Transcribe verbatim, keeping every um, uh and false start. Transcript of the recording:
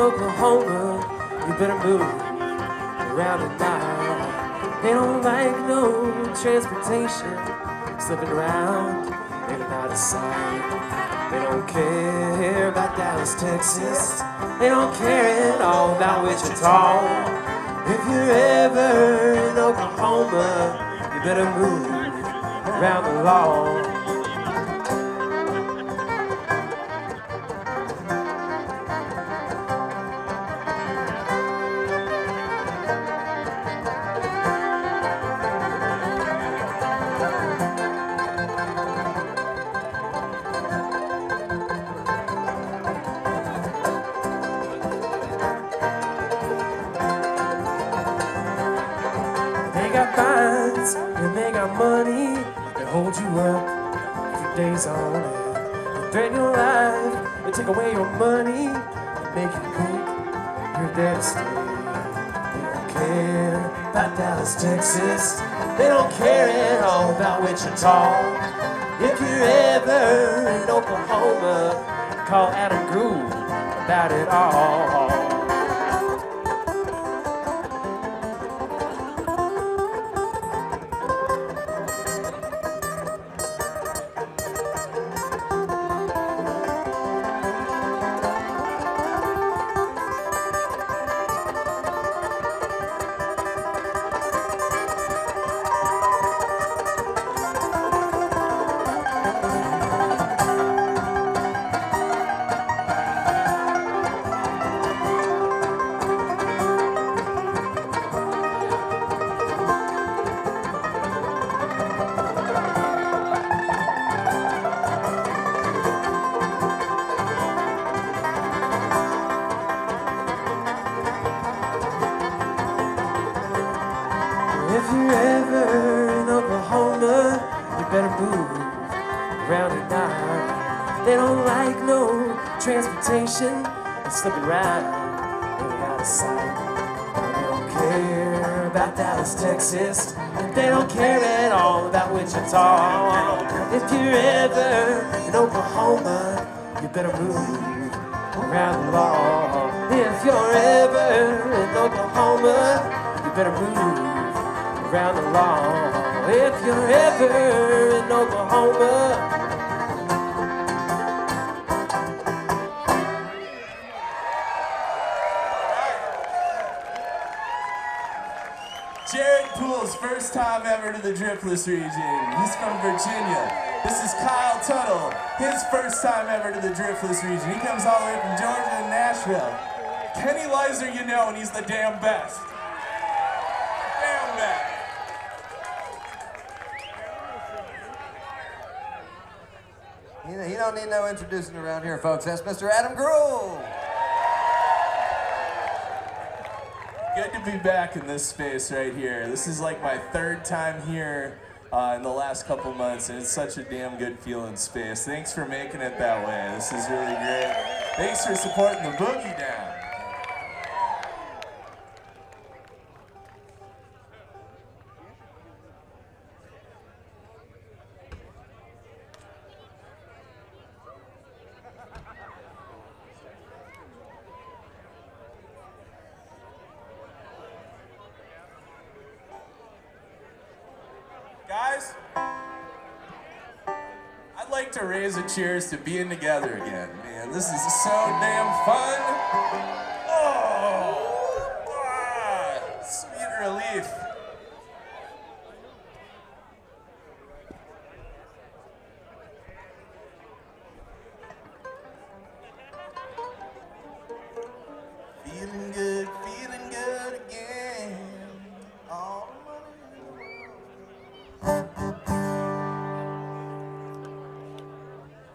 Oklahoma, you better move around at night. They don't like no transportation, slipping around in and out of sight. They don't care about Dallas, Texas. They don't care at all about Wichita. If you're ever in Oklahoma, you better move around the law. They got fines and they got money that hold you up for days on end. They threaten your life and take away your money and make you think you're there to stay. They don't care about Dallas, Texas. They don't care at all about Wichita. If you're ever in Oklahoma, call Adam Groove about it all. If you're ever in Oklahoma, you better move around at night. They don't like no transportation, they slip around in and out of sight. They don't care about Dallas, Texas. They don't care at all about Wichita. If you're ever in Oklahoma, you better move around the law. If you're ever in Oklahoma, you better move around the law. If you're ever in Oklahoma. Jared Poole's first time ever to the Driftless region. He's from Virginia. This is Kyle Tuttle, his first time ever to the Driftless region. He comes all the way from Georgia and Nashville. Kenny Lizer, you know, and he's the damn best. Damn best. You, know, you don't need no introducing around here, folks. That's Mister Adam Grohl. Good to be back in this space right here. This is like my third time here uh, in the last couple months, and it's such a damn good feeling space. Thanks for making it that way. This is really great. Thanks for supporting the Boogie Down. Guys, I'd like to raise a cheers to being together again. Man, this is so damn fun. Oh!